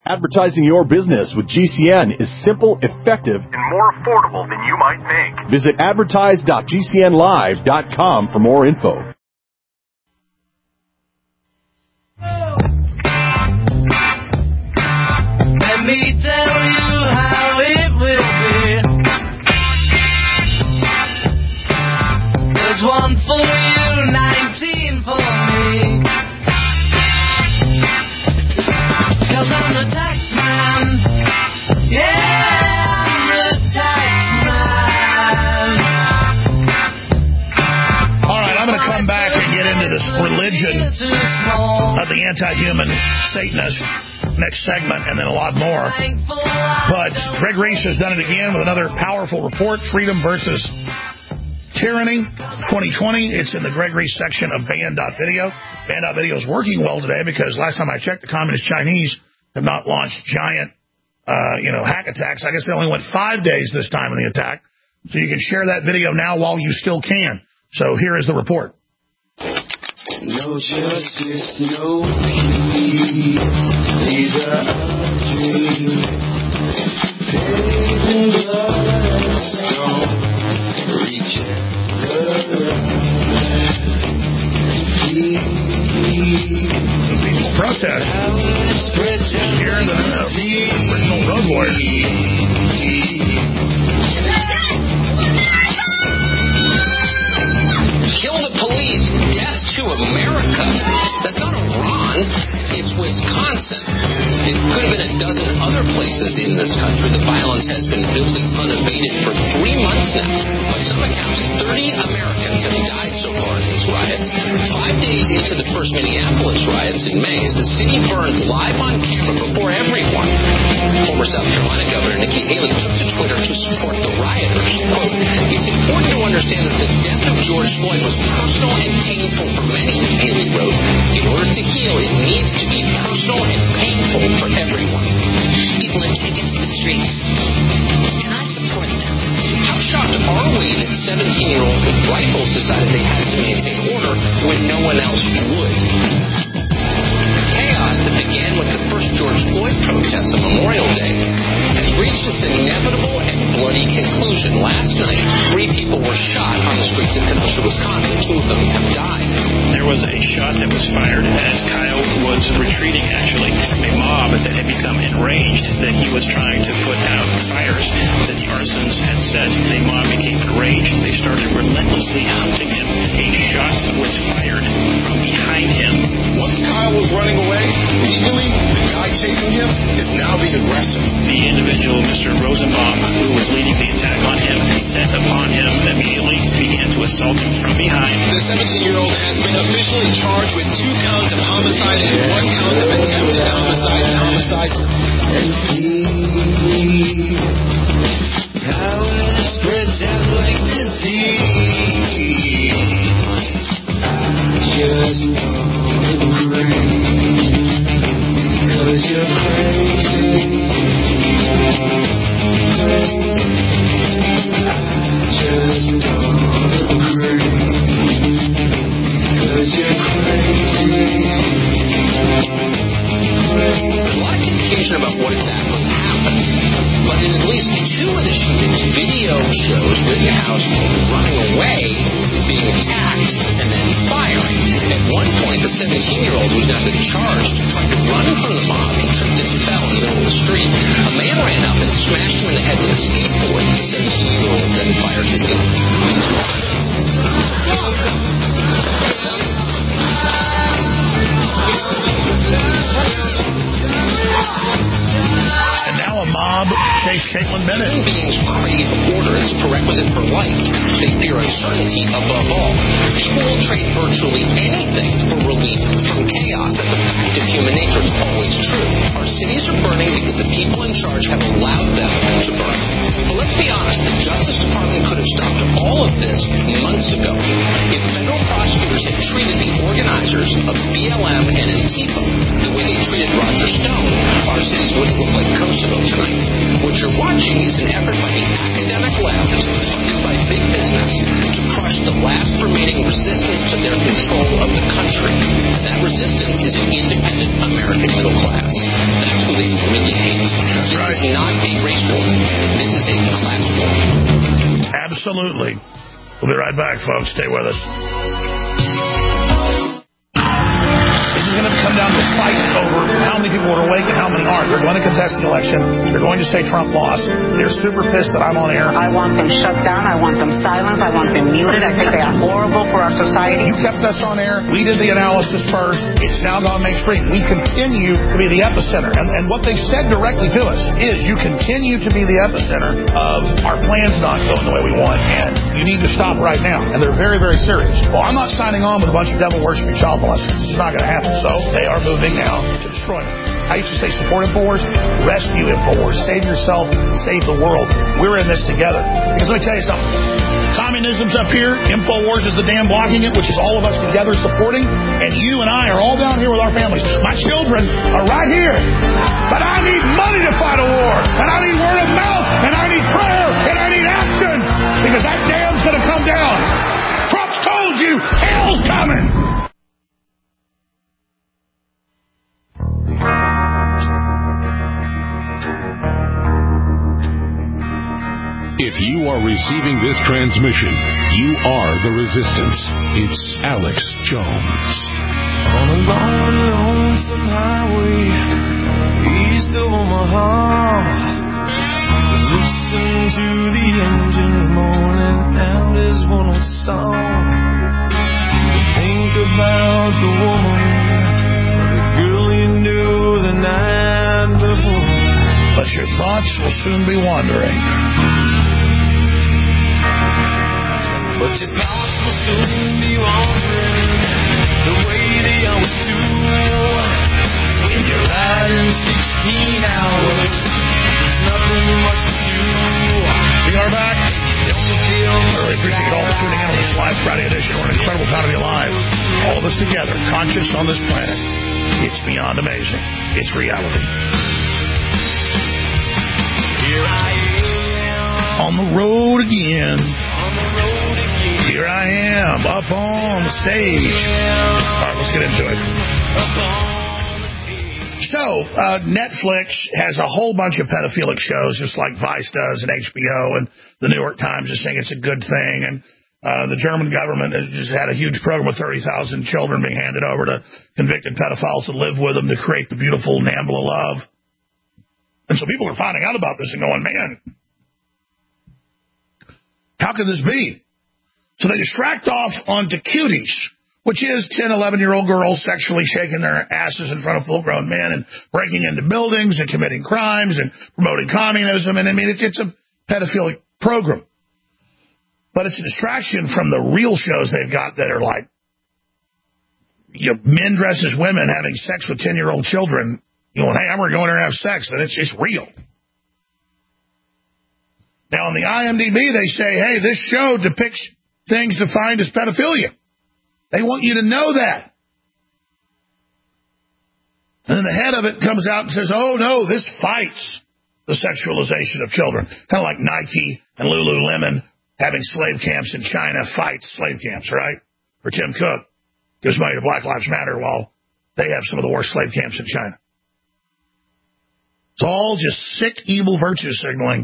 Advertising your business with GCN is simple, effective, and more affordable than you might think. Visit advertise.gcnlive.com for more info. Let me tell you how it will be. There's one for you, 19 for me. 'Cause I'm the tax man. Yeah, I'm the tax man. All right, I'm going to come back and get into this religion of the anti-human Satanist next segment, and then a lot more. But Greg Reese has done it again with another powerful report, Freedom versus Tyranny 2020. It's in the Greg Reese section of Band.video. Band.video is working well today because last time I checked, the Communist Chinese have not launched giant, hack attacks. I guess they only went 5 days this time in the attack. So you can share that video now while you still can. So here is the report. No justice, no peace. These are our dreams. Paved in blood and stone. Reject the rest. Peaceful protest here in the original Road Warriors. Kill the police, death to America. That's not Iran, it's Wisconsin. It could have been a dozen other places in this country. The violence has been building unabated for 3 months now. By some accounts, 30 Americans have died so far in these riots. 5 days into the first Minneapolis riots in May, as the city burned live on camera before everyone. Former South Carolina Governor Nikki Haley took to Twitter to support the rioters. Quote, "It's important to understand that the death of George Floyd was personal and painful for many," Haley wrote. "In order to heal, it needs to be personal and painful for everyone." People are taken to the streets, and I support them. How shocked are we that 17-year-olds with rifles decided they had to maintain order when no one else would? Chaos that began with the first George Floyd protests on Memorial Day has reached its inevitable and bloody conclusion. Last night, 3 people were shot on the streets of Kenosha, Wisconsin. 2 of them have died. There was a shot that was fired as Kyle was retreating, actually, from a mob that had become enraged that he was trying to put out fires that the arsons had set. The mob became enraged. They started relentlessly hunting him. A shot was fired from behind him. Once Kyle was running away, legally, the guy chasing him is now the aggressor. The individual, Mr. Rosenbaum, who was leading the attack on him, set upon him immediately, began to assault him from behind. The 17-year-old has been officially charged with 2 counts of homicide and 1 count of attempted homicide and homicide. And peace. Power spreads out like disease. I just don't agree. Because you're crazy. I just don't agree. Because you're crazy. There's a lot of confusion about what exactly happened, but in at least 2 of the shootings, video shows Rittenhouse running away, being attacked, and then firing. At one point, the 17-year-old, who's now been charged, tried to run from the mob. He tripped and fell in the middle of the street. A man ran up and smashed him in the head with a skateboard. The 17-year-old then fired his gun. And now a mob chased Caitlin Bennett. Human beings crave order as a prerequisite for life. They fear uncertainty above all. People will trade virtually anything for relief from chaos. That's a fact of human nature. It's always true. Our cities are burning because the people in charge have allowed them to burn. But let's be honest, the Justice Department could have stopped all of this months ago. If federal prosecutors had treated the organizers of BLM and Antifa the way they treated Roger Stone, our cities wouldn't look like Kosovo tonight. What you're watching is an effort by the academic left, funded by big business, to crush the last remaining resistance to their control of the country. That resistance is an independent American middle class. That's who they really in class war. Absolutely. We'll be right back, folks. Stay with us. This is going to come down to a fight over how many people are awake and how many aren't. They're going to contest the election. They're going to say Trump lost. They're super pissed that I'm on air. I want them shut down. I want them silenced. I want them muted. I think they are horrible for our society. You kept us on air. We did the analysis first. It's now gone mainstream. We continue to be the epicenter. And what they've said directly to us is you continue to be the epicenter of our plans not going the way we want, and you need to stop right now. And they're very, very serious. Well, I'm not signing on with a bunch of devil-worshipping child molesters. It's not going to happen. So they are moving now to destroy them. I used to say support InfoWars, rescue InfoWars, save yourself, save the world. We're in this together. Because let me tell you something. Communism's up here. InfoWars is the dam blocking it, which is all of us together supporting. And you and I are all down here with our families. My children are right here. But I need money to fight a war. And I need word of mouth. And I need prayer. And I need action. Because that dam's going to come down. Trump's told you hell's coming. If you are receiving this transmission, you are the resistance. It's Alex Jones. On a long and lonesome highway east of Omaha, listen to the engine moaning out his one-old song. Think about the woman, the girl you knew the night before. But your thoughts will soon be wandering. But your thoughts will soon be wandering the way they always do. When you're riding 16 hours, there's nothing much to do. We are back. I really appreciate all the tuning in on this live Friday edition. We're an incredible time to be alive. All of us together, conscious on this planet. It's beyond amazing. It's reality. Here I am. On the road again. Here I am, up on the stage. All right, let's get into it. So, Netflix has a whole bunch of pedophilic shows, just like Vice does, and HBO, and the New York Times is saying it's a good thing. And the German government has just had a huge program with 30,000 children being handed over to convicted pedophiles to live with them to create the beautiful Nambla love. And so people are finding out about this and going, man, how could this be? So they distract off onto Cuties, which is 10, 11-year-old girls sexually shaking their asses in front of full-grown men and breaking into buildings and committing crimes and promoting communism. And I mean, it's a pedophilic program. But it's a distraction from the real shows they've got that are like, you know, men dressed as women having sex with 10-year-old children. You know, hey, I'm going to go in there and have sex. And it's real. Now, on the IMDb, they say, hey, this show depicts things defined as pedophilia. They want you to know that. And then the head of it comes out and says, oh, no, this fights the sexualization of children. Kind of like Nike and Lululemon having slave camps in China fights slave camps, right? Or Tim Cook gives money to Black Lives Matter while they have some of the worst slave camps in China. It's all just sick, evil virtue signaling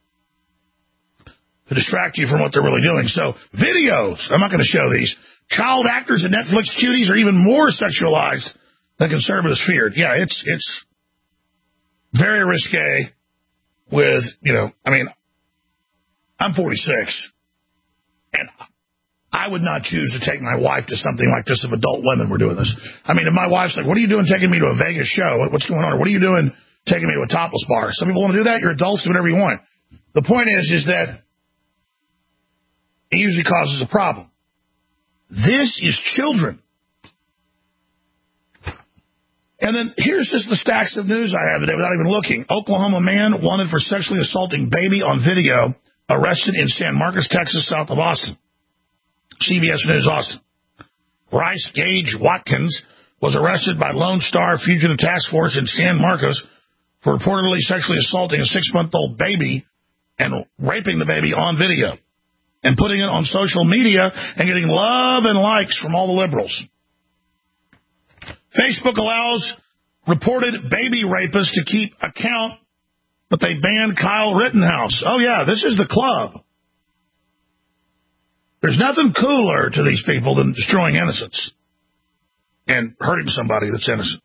to distract you from what they're really doing. So videos, I'm not going to show these. Child actors and Netflix cuties are even more sexualized than conservatives feared. Yeah, it's very risque with, you know, I mean, I'm 46, and I would not choose to take my wife to something like this if adult women were doing this. I mean, if my wife's like, what are you doing taking me to a Vegas show? What's going on? Or what are you doing taking me to a topless bar? Some people want to do that. You're adults, do whatever you want. The point is that it usually causes a problem. This is children. And then here's just the stacks of news I have today without even looking. Oklahoma man wanted for sexually assaulting baby on video, arrested in San Marcos, Texas, south of Austin. CBS News Austin. Bryce Gage Watkins was arrested by Lone Star Fugitive Task Force in San Marcos for reportedly sexually assaulting a 6-month-old baby and raping the baby on video and putting it on social media and getting love and likes from all the liberals. Facebook allows reported baby rapists to keep account But they banned Kyle Rittenhouse. Oh, yeah, this is the club. There's nothing cooler to these people than destroying innocents and hurting somebody that's innocent.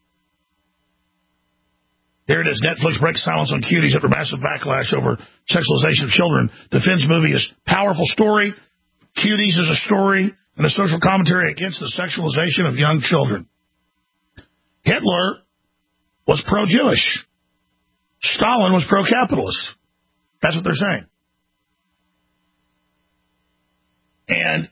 Here it is. Netflix breaks silence on cuties after massive backlash over sexualization of children. Defends movie as powerful story. Cuties is a story and a social commentary against the sexualization of young children. Hitler was pro-Jewish. Stalin was pro-capitalist. That's what they're saying. And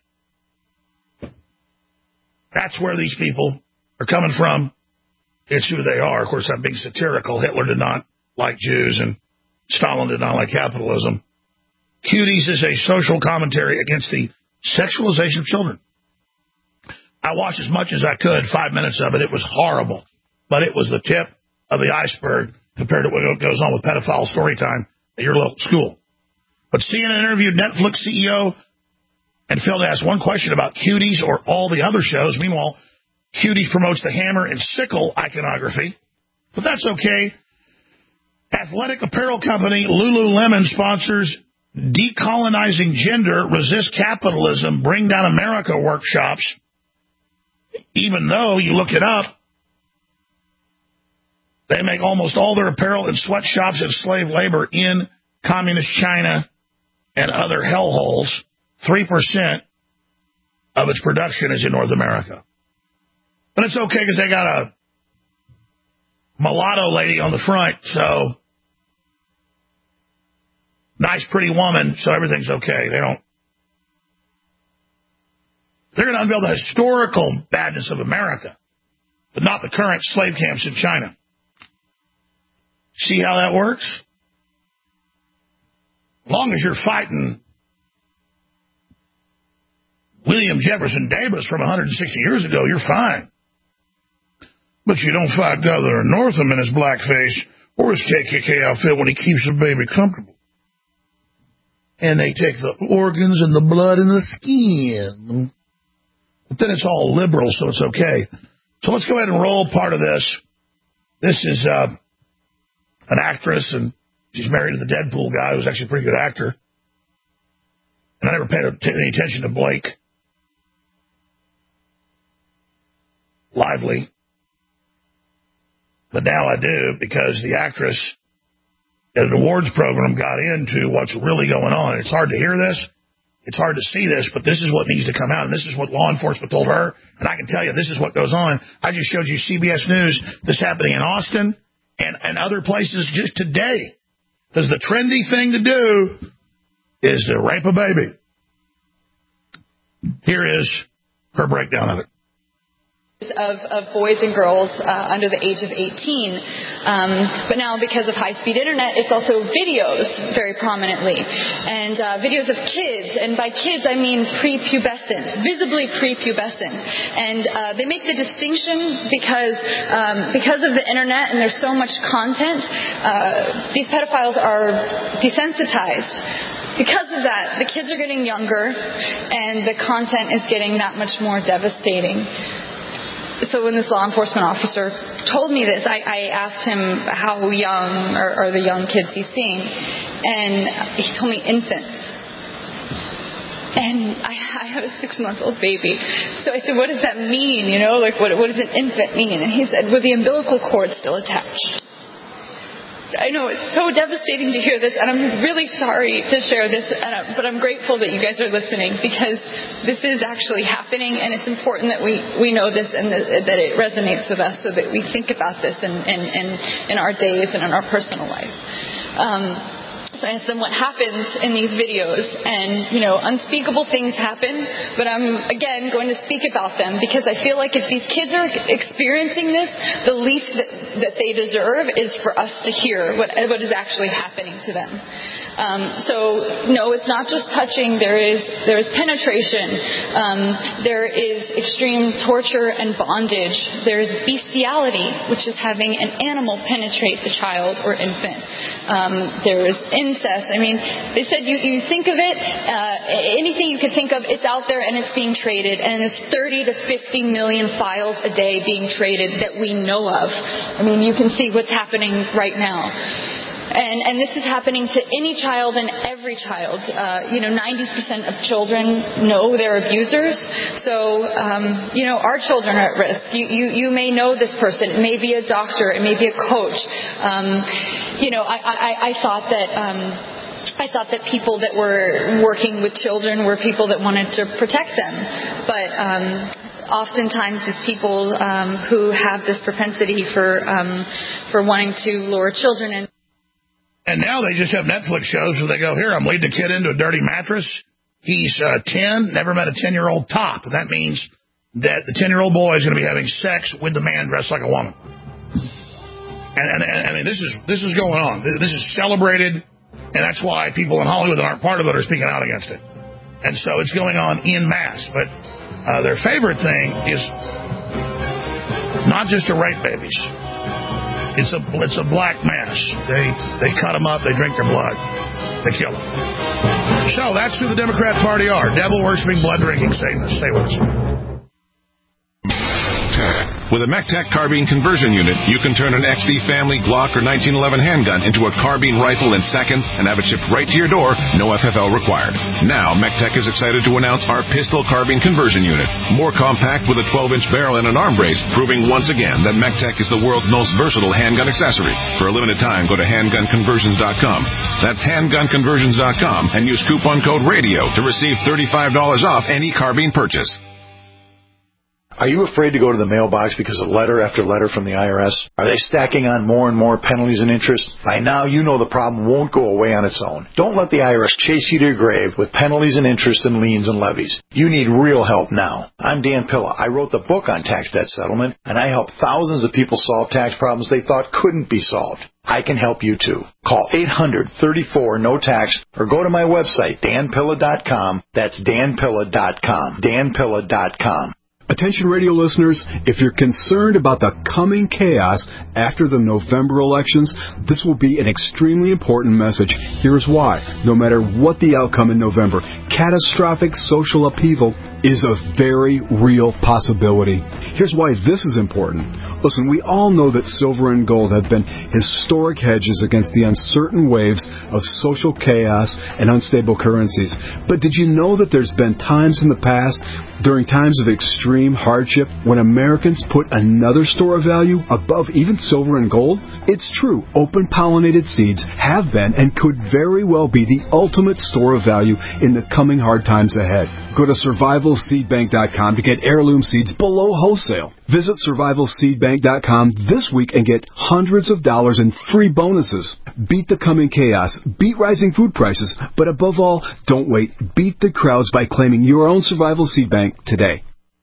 that's where these people are coming from. It's who they are. Of course, I'm being satirical. Hitler did not like Jews, and Stalin did not like capitalism. Cuties is a social commentary against the sexualization of children. I watched as much as I could, 5 minutes of it. It was horrible, but it was the tip of the iceberg compared to what goes on with pedophile story time at your local school. But CNN interviewed Netflix CEO and failed to ask one question about Cuties or all the other shows. Meanwhile, Cuties promotes the hammer and sickle iconography, but that's okay. Athletic apparel company Lululemon sponsors Decolonizing Gender, Resist Capitalism, Bring Down America workshops, even though you look it up, they make almost all their apparel in sweatshops and slave labor in communist China and other hellholes. 3% of its production is in North America. But it's okay because they got a mulatto lady on the front, so nice, pretty woman, so everything's okay. They're going to unveil the historical badness of America, but not the current slave camps in China. See how that works? As long as you're fighting William Jefferson Davis from 160 years ago, you're fine. But you don't fight Governor Northam in his blackface or his KKK outfit when he keeps the baby comfortable. And they take the organs and the blood and the skin. But then it's all liberal, so it's okay. So let's go ahead and roll part of this. This is an actress, and she's married to the Deadpool guy, who's actually a pretty good actor. And I never paid any attention to Blake Lively. But now I do, because the actress at an awards program got into what's really going on. It's hard to hear this. It's hard to see this, but this is what needs to come out, and this is what law enforcement told her. And I can tell you, this is what goes on. I just showed you CBS News, this happening in Austin and other places just today. Because the trendy thing to do is to rape a baby. Here is her breakdown of it. Of boys and girls under the age of 18. But now, because of high-speed internet, it's also videos very prominently. And videos of kids. And by kids, I mean prepubescent, visibly prepubescent. And they make the distinction because of the internet and there's so much content, these pedophiles are desensitized. Because of that, the kids are getting younger and the content is getting that much more devastating. So when this law enforcement officer told me this, I asked him how young are the young kids he's seeing, and he told me infants. And I have a 6-month-old baby. So I said, what does that mean? You know, like what does an infant mean? And he said, with the umbilical cord still attached. I know it's so devastating to hear this, and I'm really sorry to share this, but I'm grateful that you guys are listening, because this is actually happening, and it's important that we know this and that it resonates with us, so that we think about this in our days and in our personal life. So I asked them what happens in these videos, and, unspeakable things happen, but I'm, again, going to speak about them, because I feel like if these kids are experiencing this, the least that they deserve is for us to hear what is actually happening to them. So, no, it's not just touching. There is penetration. There is extreme torture and bondage. There is bestiality, which is having an animal penetrate the child or infant. There is incest. I mean, they said you think of it, anything you could think of, it's out there and it's being traded. And there's 30 to 50 million files a day being traded that we know of. I mean, you can see what's happening right now. And this is happening to any child and every child. 90% of children know their abusers. So, our children are at risk. You may know this person. It may be a doctor. It may be a coach. I thought that people that were working with children were people that wanted to protect them. But oftentimes it's people who have this propensity for wanting to lure children in. And now they just have Netflix shows where they go, here, I'm leading a kid into a dirty mattress. He's 10, never met a 10-year-old top. And that means that the 10-year-old boy is going to be having sex with the man dressed like a woman. And I mean, this is going on. This is celebrated, and that's why people in Hollywood that aren't part of it are speaking out against it. And so it's going on en masse. But their favorite thing is not just to rape babies. It's a black mass. They cut them up. They drink their blood. They kill them. So that's who the Democrat Party are. Devil-worshipping, blood-drinking Satanists. Stay with us. With a MECTEC carbine conversion unit, you can turn an XD family Glock or 1911 handgun into a carbine rifle in seconds and have it shipped right to your door, no FFL required. Now, MECTEC is excited to announce our pistol carbine conversion unit. More compact with a 12-inch barrel and an arm brace, proving once again that MECTEC is the world's most versatile handgun accessory. For a limited time, go to handgunconversions.com. That's handgunconversions.com and use coupon code RADIO to receive $35 off any carbine purchase. Are you afraid to go to the mailbox because of letter after letter from the IRS? Are they stacking on more and more penalties and interest? By now, you know the problem won't go away on its own. Don't let the IRS chase you to your grave with penalties and interest and liens and levies. You need real help now. I'm Dan Pilla. I wrote the book on tax debt settlement, and I help thousands of people solve tax problems they thought couldn't be solved. I can help you too. Call 800-34-NO-TAX or go to my website, danpilla.com. That's danpilla.com. danpilla.com. Attention radio listeners, if you're concerned about the coming chaos after the November elections, this will be an extremely important message. Here's why. No matter what the outcome in November, catastrophic social upheaval is a very real possibility. Here's why this is important. Listen, we all know that silver and gold have been historic hedges against the uncertain waves of social chaos and unstable currencies. But did you know that there's been times in the past, during times of extreme hardship, when Americans put another store of value above even silver and gold? It's true, open-pollinated seeds have been and could very well be the ultimate store of value in the coming hard times ahead. Go to survivalseedbank.com to get heirloom seeds below wholesale. Visit survivalseedbank.com this week and get hundreds of dollars in free bonuses. Beat the coming chaos, beat rising food prices, but above all, don't wait. Beat the crowds by claiming your own Survival Seed Bank today.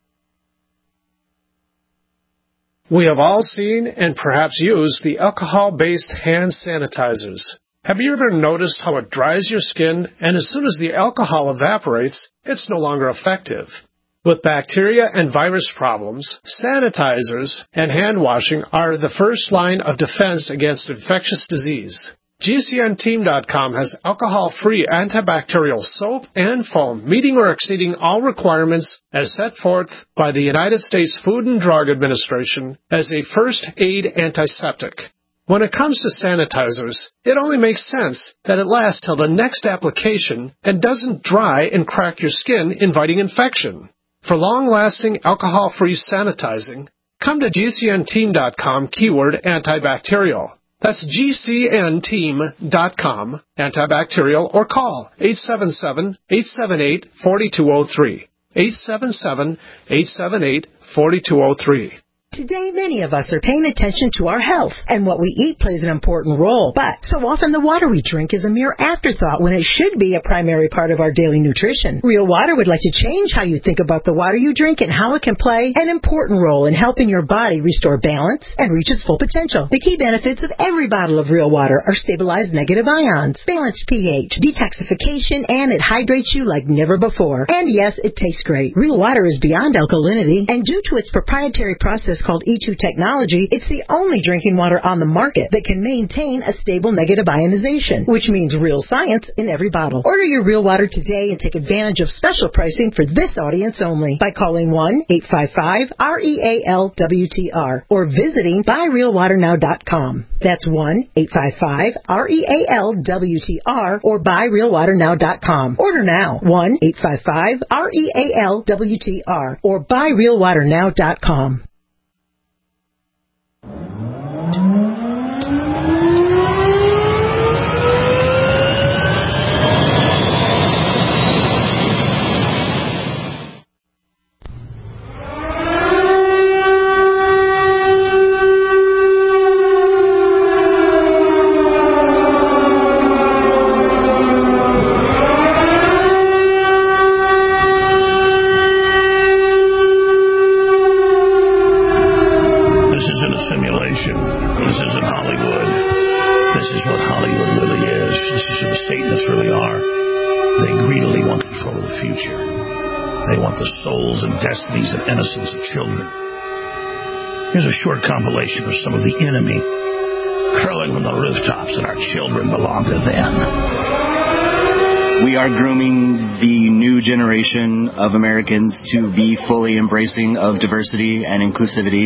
We have all seen and perhaps used the alcohol-based hand sanitizers. Have you ever noticed how it dries your skin, and as soon as the alcohol evaporates, it's no longer effective? With bacteria and virus problems, sanitizers and hand washing are the first line of defense against infectious disease. GCNteam.com has alcohol-free antibacterial soap and foam, meeting or exceeding all requirements as set forth by the United States Food and Drug Administration as a first aid antiseptic. When it comes to sanitizers, it only makes sense that it lasts till the next application and doesn't dry and crack your skin, inviting infection. For long-lasting alcohol-free sanitizing, come to GCNteam.com keyword antibacterial. That's GCNteam.com, antibacterial, or call 877-878-4203. 877-878-4203. Today, many of us are paying attention to our health, and what we eat plays an important role. But so often the water we drink is a mere afterthought when it should be a primary part of our daily nutrition. Real Water would like to change how you think about the water you drink and how it can play an important role in helping your body restore balance and reach its full potential. The key benefits of every bottle of Real Water are stabilized negative ions, balanced pH, detoxification, and it hydrates you like never before. And yes, it tastes great. Real Water is beyond alkalinity, and due to its proprietary process called E2 technology, it's the only drinking water on the market that can maintain a stable negative ionization, which means real science in every bottle. Order your Real Water today and take advantage of special pricing for this audience only by calling 1-855-REAL-WTR or visiting buyrealwaternow.com. That's 1-855-REAL-WTR or buyrealwaternow.com. Order now. 1-855-REAL-WTR or buyrealwaternow.com. They want the souls and destinies and innocence of children. Here's a short compilation of some of the enemy hurling from the rooftops that our children belong to them. We are grooming the new generation of Americans to be fully embracing of diversity and inclusivity.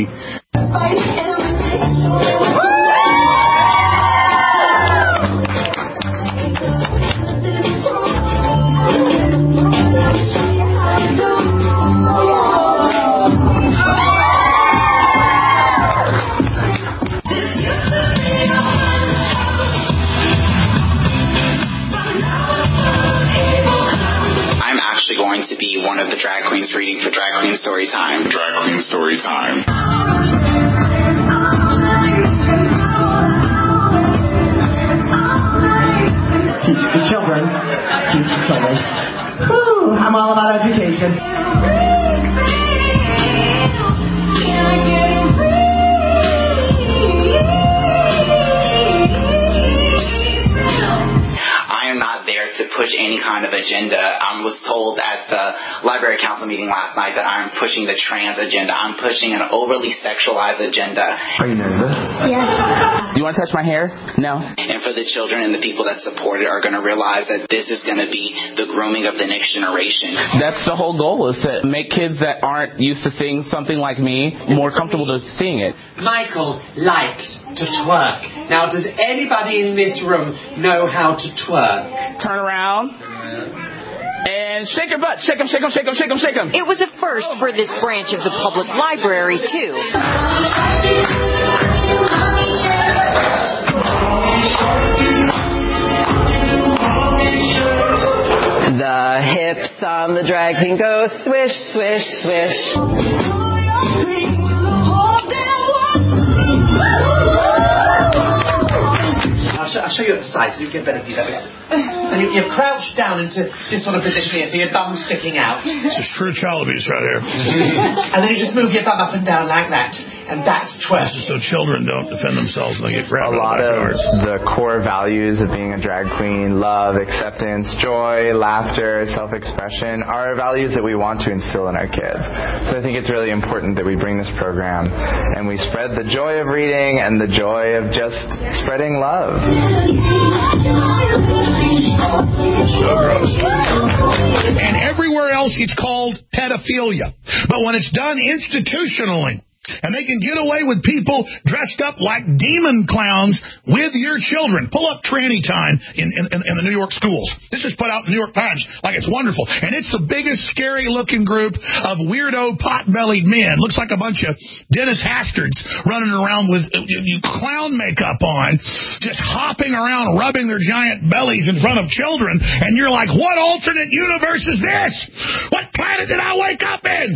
Going to be one of the drag queens reading for Drag Queen Story Time. Drag Queen Story Time. Teach the children. Teach the children. Woo, I'm all about education. I am not there to push any kind of agenda. I was told at the Library Council meeting last night that I'm pushing the trans agenda. I'm pushing an overly sexualized agenda. Are you nervous? Yes. Do you want to touch my hair? No. And for the children and the people that support it are going to realize that this is going to be the grooming of the next generation. That's the whole goal, is to make kids that aren't used to seeing something like me more comfortable to seeing it. Michael likes to twerk. Now, does anybody in this room know how to twerk? Turn around. And shake your butt. Shake 'em, shake 'em, shake 'em, shake 'em, shake 'em. It was a first for this branch of the public library, too. The hips on the drag queen go swish, swish, swish. I'll show you at the side so you get a better view of it. And you're crouched down into this sort of position here, so your thumb's sticking out. This is true child abuse right here. And then you just move your thumb up and down like that. And that's twerk. This is so children don't defend themselves when they get grabbed. A lot of the core values of being a drag queen, love, acceptance, joy, laughter, self-expression, are values that we want to instill in our kids. So I think it's really important that we bring this program and we spread the joy of reading and the joy of just spreading love. So gross. And everywhere else it's called pedophilia. But when it's done institutionally, and they can get away with people dressed up like demon clowns with your children. Pull up tranny time in the New York schools. This is put out in the New York Times like it's wonderful. And it's the biggest scary-looking group of weirdo pot-bellied men. Looks like a bunch of Dennis Hastards running around with clown makeup on, just hopping around, rubbing their giant bellies in front of children. And you're like, what alternate universe is this? What planet did I wake up in?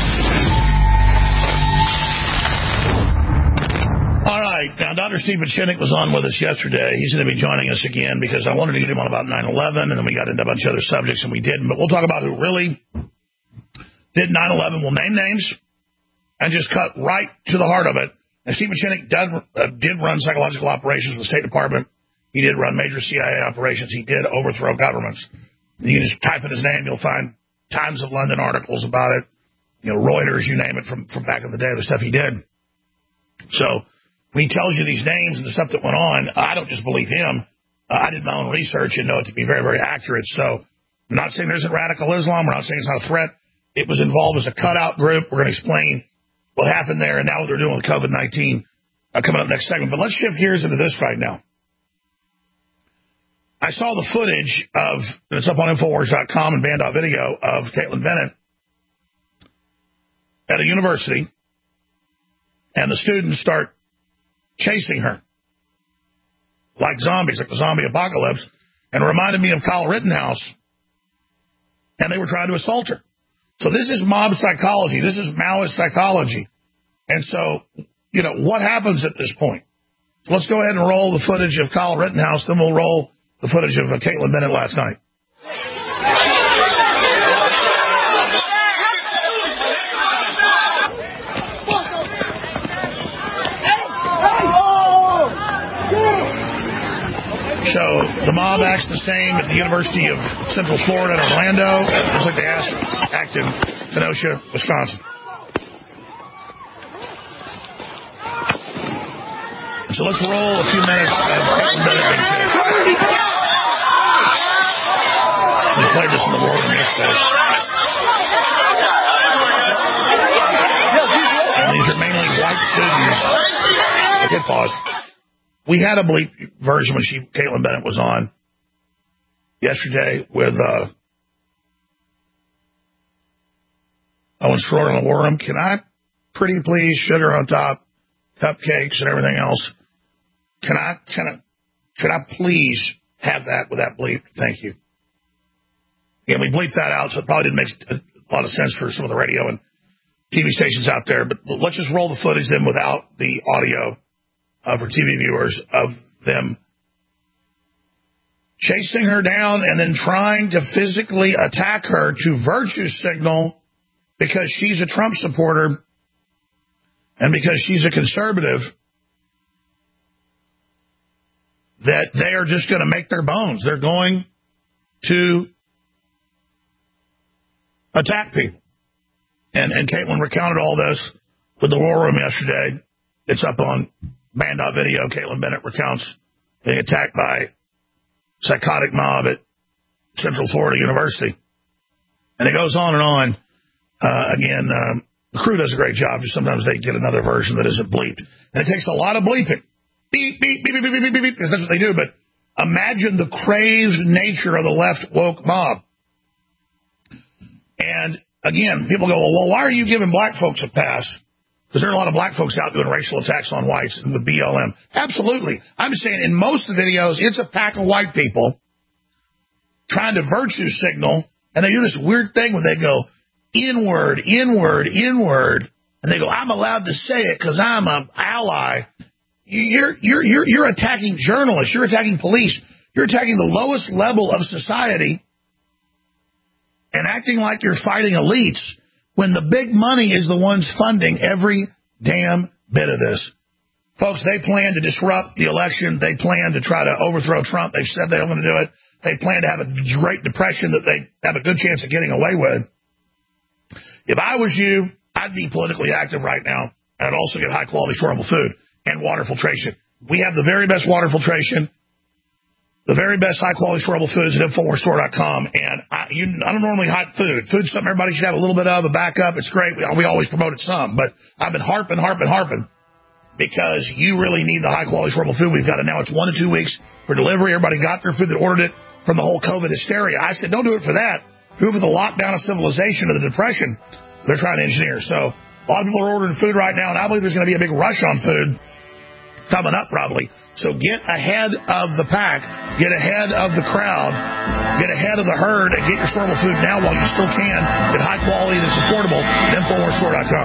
All right. Now, Dr. Stephen Chenick was on with us yesterday. He's going to be joining us again because I wanted to get him on about 9/11, and then we got into a bunch of other subjects, and we didn't. But we'll talk about who really did 9/11. We'll name names and just cut right to the heart of it. And Stephen Chenick did run psychological operations for the State Department. He did run major CIA operations. He did overthrow governments. You can just type in his name. You'll find Times of London articles about it. You know, Reuters, you name it, from back in the day, the stuff he did. So when he tells you these names and the stuff that went on, I don't just believe him. I did my own research and know it to be very, very accurate. So I'm not saying there isn't radical Islam. We're not saying it's not a threat. It was involved as a cutout group. We're going to explain what happened there and now what they're doing with COVID-19 coming up next segment. But let's shift gears into this right now. I saw the footage of, and it's up on Infowars.com and Band.video, of Caitlin Bennett at a university, and the students start chasing her like zombies, like the zombie apocalypse, and it reminded me of Kyle Rittenhouse, and they were trying to assault her. So this is mob psychology. This is Maoist psychology. And so, you know, what happens at this point? So let's go ahead and roll the footage of Kyle Rittenhouse, then we'll roll the footage of Caitlin Bennett last night. So the mob acts the same at the University of Central Florida in Orlando, just like they act in Kenosha, Wisconsin. So let's roll a few minutes of Caitlin Bennett being chased. We played this in the war room yesterday. And these are mainly white students. Okay, pause. We had a bleep version when Caitlin Bennett was on yesterday with Owen Schroeder in the war room. Can I, pretty please, sugar on top, cupcakes and everything else? Can I please have that with that bleep? Thank you. Yeah, we bleeped that out, so it probably didn't make a lot of sense for some of the radio and TV stations out there. But let's just roll the footage then without the audio for TV viewers of them chasing her down and then trying to physically attack her to virtue signal because she's a Trump supporter and because she's a conservative, that they are just going to make their bones. They're going to attack people. And Caitlin recounted all this with the war room yesterday. It's up on Band.video. Caitlin Bennett recounts being attacked by psychotic mob at Central Florida University. And it goes on and on. Again, the crew does a great job. Sometimes they get another version that isn't bleeped. And it takes a lot of bleeping. Beep, beep, beep, beep, beep, beep, beep, beep, because that's what they do. But imagine the crazed nature of the left woke mob. And again, people go, well, why are you giving black folks a pass? Because there are a lot of black folks out doing racial attacks on whites and with BLM. Absolutely. I'm saying in most of the videos, it's a pack of white people trying to virtue signal, and they do this weird thing where they go inward, inward, inward, and they go, I'm allowed to say it because I'm an ally. You're attacking journalists. You're attacking police. You're attacking the lowest level of society and acting like you're fighting elites when the big money is the ones funding every damn bit of this. Folks, they plan to disrupt the election. They plan to try to overthrow Trump. They've said they're going to do it. They plan to have a Great Depression that they have a good chance of getting away with. If I was you, I'd be politically active right now, and I'd also get high-quality, storable food and water filtration. We have the very best water filtration. The very best high-quality, storable food is at InfoWarsStore.com. And I don't normally hype food. Food's something everybody should have a little bit of, a backup. It's great. We always promote it some. But I've been harping because you really need the high-quality, storable food. We've got it now. It's 1 to 2 weeks for delivery. Everybody got their food that ordered it from the whole COVID hysteria. I said, don't do it for that. Do it for the lockdown of civilization or the depression they're trying to engineer. So a lot of people are ordering food right now, and I believe there's going to be a big rush on food coming up probably. So get ahead of the pack, get ahead of the crowd, get ahead of the herd, and get your storable food now while you still can. Get high quality that's affordable at InfoWarsStore.com.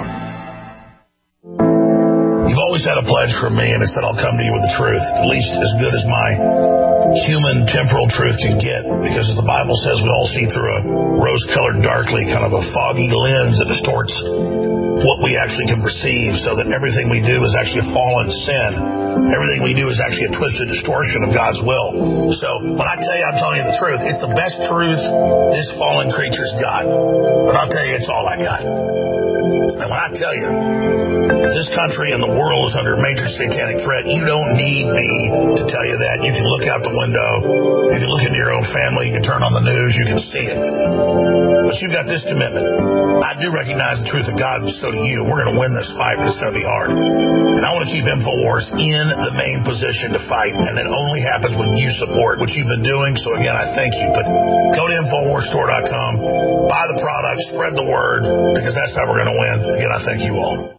You've always had a pledge from me, and it's that I'll come to you with the truth, at least as good as my human temporal truth can get, because as the Bible says, we all see through a rose-colored darkly, kind of a foggy lens that distorts what we actually can perceive, so that everything we do is actually a fallen sin. Everything we do is actually a twisted distortion of God's will. So when I tell you I'm telling you the truth, it's the best truth this fallen creature's got. But I'll tell you, it's all I got. And when I tell you, this country and the world is under a major satanic threat, you don't need me to tell you that. You can look out the window, you can look into your own family, you can turn on the news, you can see it. But you've got this commitment. I do recognize the truth of God, and so do you. We're going to win this fight, but it's going to be hard. And I want to keep InfoWars in the main position to fight, and it only happens when you support what you've been doing. So again, I thank you. But go to InfoWarsStore.com, buy the product, spread the word, because that's how we're going to win. Again, I thank you all.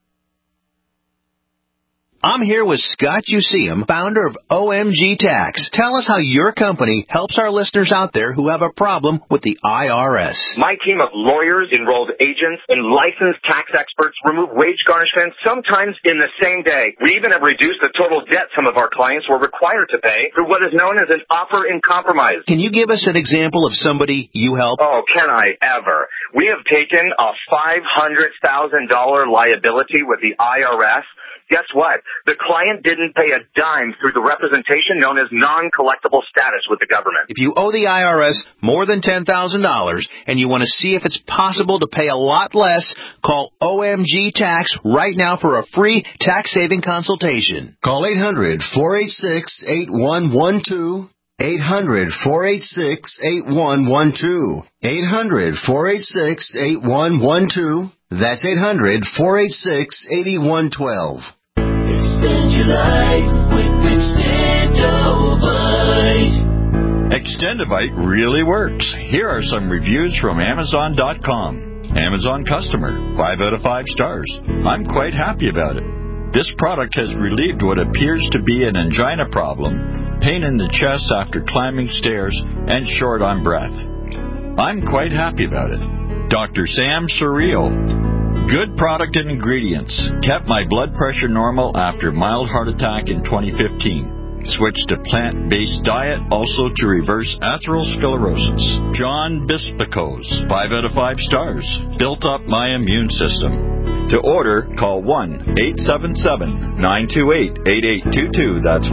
I'm here with Scott Useum, founder of OMG Tax. Tell us how your company helps our listeners out there who have a problem with the IRS. My team of lawyers, enrolled agents, and licensed tax experts remove wage garnishments sometimes in the same day. We even have reduced the total debt some of our clients were required to pay through what is known as an offer in compromise. Can you give us an example of somebody you help? Oh, can I ever? We have taken a $500,000 liability with the IRS. Guess what? The client didn't pay a dime through the representation known as non-collectible status with the government. If you owe the IRS more than $10,000 and you want to see if it's possible to pay a lot less, call OMG Tax right now for a free tax-saving consultation. Call 800-486-8112. 800-486-8112. 800-486-8112. That's 800-486-8112. Extend your life with Extendovite. Extendovite really works. Here are some reviews from Amazon.com. Amazon customer, 5 out of 5 stars. I'm quite happy about it. This product has relieved what appears to be an angina problem, pain in the chest after climbing stairs, and short on breath. I'm quite happy about it. Dr. Sam Surreal. Good product and ingredients. Kept my blood pressure normal after mild heart attack in 2015. Switched to plant-based diet, also to reverse atherosclerosis. John Bispicos, 5 out of 5 stars. Built up my immune system. To order, call 1-877-928-8822. That's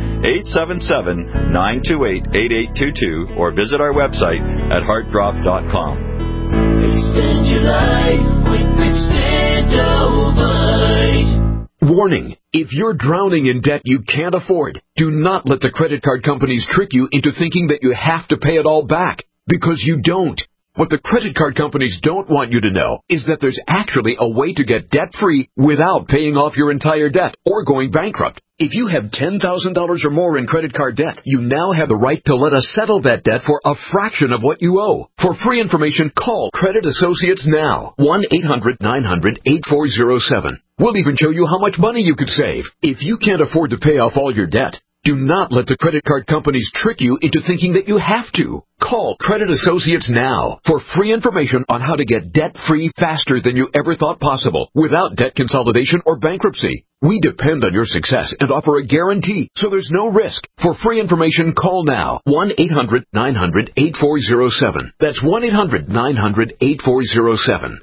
1-877-928-8822. Or visit our website at heartdrop.com. Extend your life with Extendovite. Warning. If you're drowning in debt you can't afford, do not let the credit card companies trick you into thinking that you have to pay it all back, because you don't. What the credit card companies don't want you to know is that there's actually a way to get debt-free without paying off your entire debt or going bankrupt. If you have $10,000 or more in credit card debt, you now have the right to let us settle that debt for a fraction of what you owe. For free information, call Credit Associates now. 1-800-900-8407. We'll even show you how much money you could save. If you can't afford to pay off all your debt, do not let the credit card companies trick you into thinking that you have to. Call Credit Associates now for free information on how to get debt-free faster than you ever thought possible without debt consolidation or bankruptcy. We depend on your success and offer a guarantee, so there's no risk. For free information, call now. 1-800-900-8407. That's 1-800-900-8407.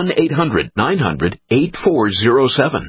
1-800-900-8407.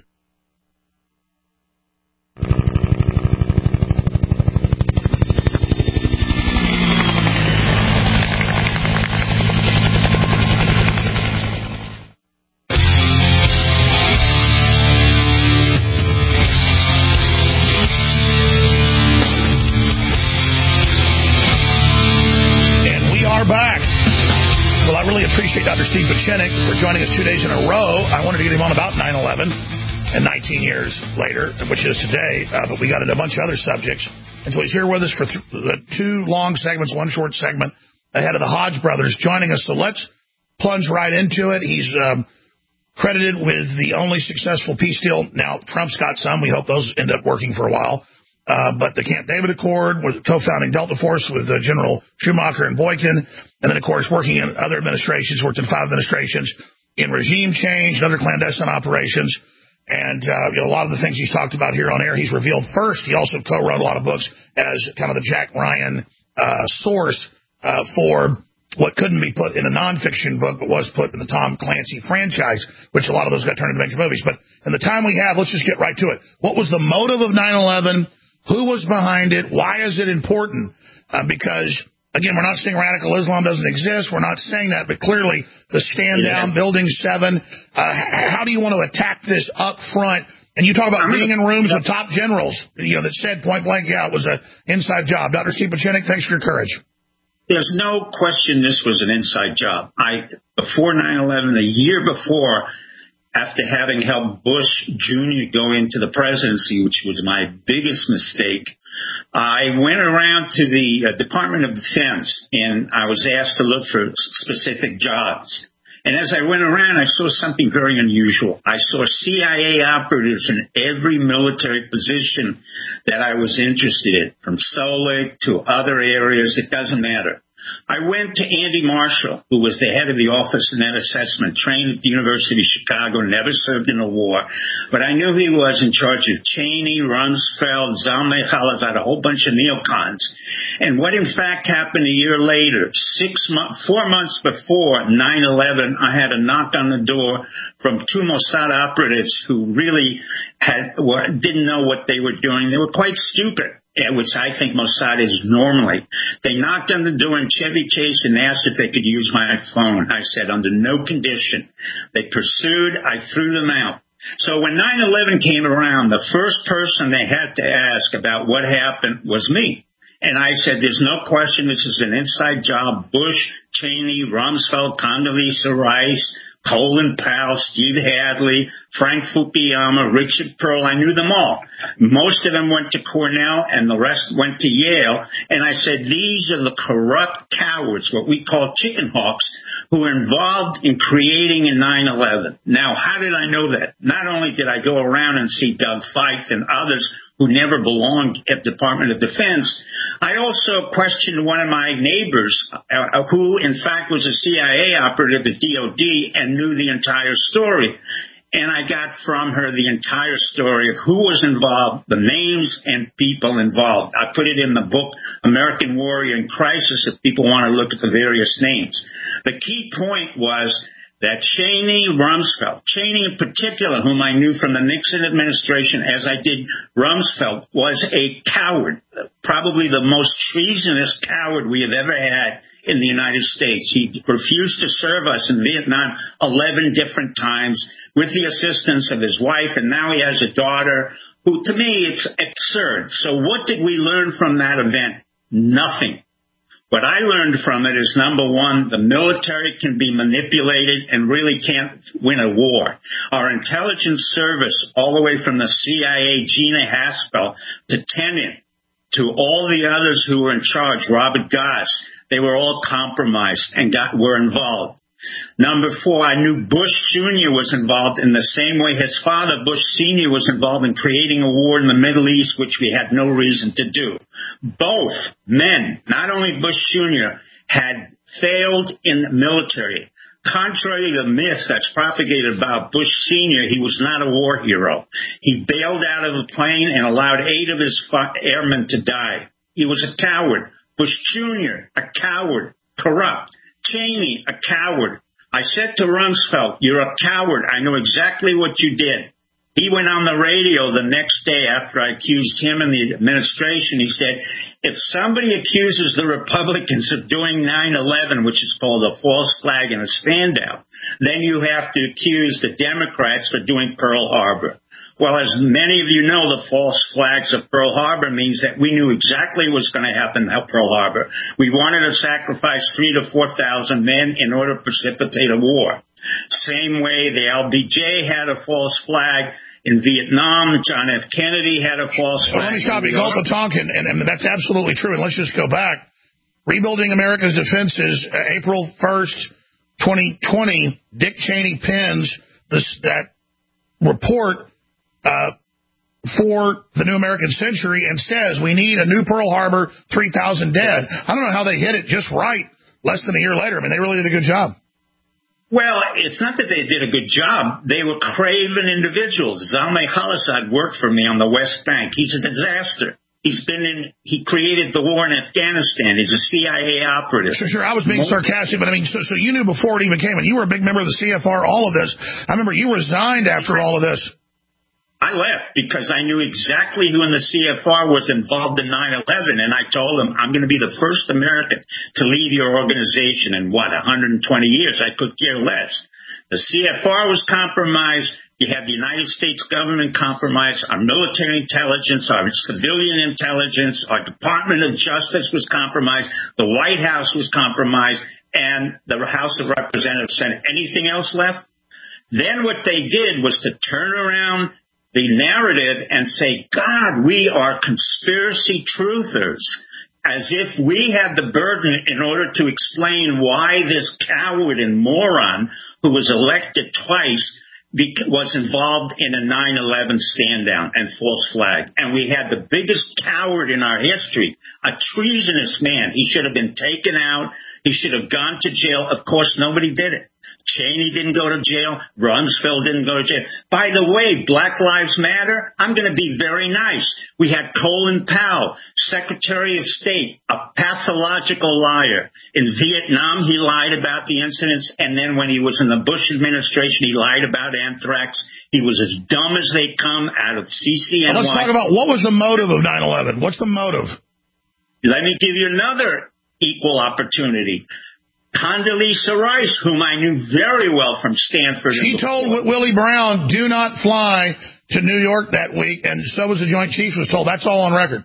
Dr. Steve Pieczenik for joining us 2 days in a row. I wanted to get him on about 9/11 and 19 years later, which is today, but we got into a bunch of other subjects. And so he's here with us for 2 long segments, 1 short segment ahead of the Hodge brothers joining us. So let's plunge right into it. He's credited with the only successful peace deal. Now, Trump's got some. We hope those end up working for a while. But the Camp David Accord, was co-founding Delta Force with General Schumacher and Boykin, and then, of course, working in other administrations, worked in 5 administrations in regime change and other clandestine operations. And a lot of the things he's talked about here on air, he's revealed first. He also co-wrote a lot of books as kind of the Jack Ryan source for what couldn't be put in a nonfiction book, but was put in the Tom Clancy franchise, which a lot of those got turned into major movies. But in the time we have, let's just get right to it. What was the motive of 9/11? Who was behind it? Why is it important? Because Again, we're not saying radical Islam doesn't exist. We're not saying that, but clearly the stand down, Building 7. How do you want to attack this up front? And you talk about being in rooms with top generals, that said point blank, it was an inside job. Dr. Steve Pieczenik, thanks for your courage. There's no question this was an inside job. Before 9/11, the year before, after having helped Bush Jr. go into the presidency, which was my biggest mistake, I went around to the Department of Defense, and I was asked to look for specific jobs. And as I went around, I saw something very unusual. I saw CIA operatives in every military position that I was interested in, from Solik to other areas. It doesn't matter. I went to Andy Marshall, who was the head of the Office of Net Assessment, trained at the University of Chicago, never served in a war. But I knew he was in charge of Cheney, Rumsfeld, Zalmay Khalilzad, a whole bunch of neocons. And what in fact happened a year later, 4 months before 9/11, I had a knock on the door from 2 Mossad operatives who really didn't know what they were doing. They were quite stupid, which I think Mossad is normally. They knocked on the door in Chevy Chase and asked if they could use my phone. I said, under no condition. They pursued. I threw them out. So when 9/11 came around, the first person they had to ask about what happened was me. And I said, there's no question this is an inside job. Bush, Cheney, Rumsfeld, Condoleezza Rice, Colin Powell, Steve Hadley, Frank Fukuyama, Richard Pearl. I knew them all. Most of them went to Cornell and the rest went to Yale. And I said, these are the corrupt cowards, what we call chicken hawks, who were involved in creating a 9/11. Now, how did I know that? Not only did I go around and see Doug Feith and others who never belonged at the Department of Defense, I also questioned one of my neighbors who, in fact, was a CIA operative at DOD and knew the entire story. And I got from her the entire story of who was involved, the names and people involved. I put it in the book, American Warrior in Crisis, if people want to look at the various names. The key point was that Cheney, Rumsfeld, Cheney in particular, whom I knew from the Nixon administration as I did Rumsfeld, was a coward, probably the most treasonous coward we have ever had in the United States. He refused to serve us in Vietnam 11 different times with the assistance of his wife, and now he has a daughter who, to me, it's absurd. So what did we learn from that event? Nothing. What I learned from it is, number one, the military can be manipulated and really can't win a war. Our intelligence service, all the way from the CIA, Gina Haspel, to Tenet, to all the others who were in charge, Robert Goss, they were all compromised and were involved. Number four, I knew Bush Jr. was involved in the same way his father, Bush Sr., was involved in creating a war in the Middle East, which we had no reason to do. Both men, not only Bush Jr., had failed in the military. Contrary to the myth that's propagated about Bush Sr., he was not a war hero. He bailed out of a plane and allowed 8 of his airmen to die. He was a coward. Bush Jr., a coward, corrupt. Cheney, a coward. I said to Rumsfeld, you're a coward. I know exactly what you did. He went on the radio the next day after I accused him and the administration. He said, if somebody accuses the Republicans of doing 9/11, which is called a false flag and a standout, then you have to accuse the Democrats for doing Pearl Harbor. Well, as many of you know, the false flags of Pearl Harbor means that we knew exactly what was going to happen at Pearl Harbor. We wanted to sacrifice 3,000 to 4,000 men in order to precipitate a war. Same way the LBJ had a false flag in Vietnam. John F. Kennedy had a false flag. Well, let me stop you. Gulf of Tonkin, and that's absolutely true. And let's just go back. Rebuilding America's Defenses, April 1st, 2020, Dick Cheney pens that report for the New American Century and says we need a new Pearl Harbor, 3,000 dead. I don't know how they hit it just right less than a year later. I mean, they really did a good job. Well, it's not that they did a good job. They were craven individuals. Zalmay Khalilzad worked for me on the West Bank. He's a disaster. He created the war in Afghanistan. He's a CIA operative. Sure. I was being sarcastic, but I mean, so you knew before it even came, and you were a big member of the CFR, all of this. I remember you resigned after all of this. I left because I knew exactly who in the CFR was involved in 9/11, and I told them, I'm going to be the first American to lead your organization in, 120 years? I could care less. The CFR was compromised. You had the United States government compromised. Our military intelligence, our civilian intelligence, our Department of Justice was compromised. The White House was compromised, and the House of Representatives said, anything else left? Then what they did was to turn around the narrative and say, God, we are conspiracy truthers, as if we had the burden in order to explain why this coward and moron who was elected twice was involved in a 9/11 stand-down and false flag. And we had the biggest coward in our history, a treasonous man. He should have been taken out. He should have gone to jail. Of course, nobody did it. Cheney didn't go to jail. Rumsfeld didn't go to jail. By the way, Black Lives Matter, I'm going to be very nice. We had Colin Powell, Secretary of State, a pathological liar. In Vietnam, he lied about the incidents, and then when he was in the Bush administration, he lied about anthrax. He was as dumb as they come out of CCNY. Let's talk about what was the motive of 9/11. What's the motive? Let me give you another equal opportunity. Condoleezza Rice, whom I knew very well from Stanford. She told Willie Brown, do not fly to New York that week, and so was the Joint Chiefs was told. That's all on record.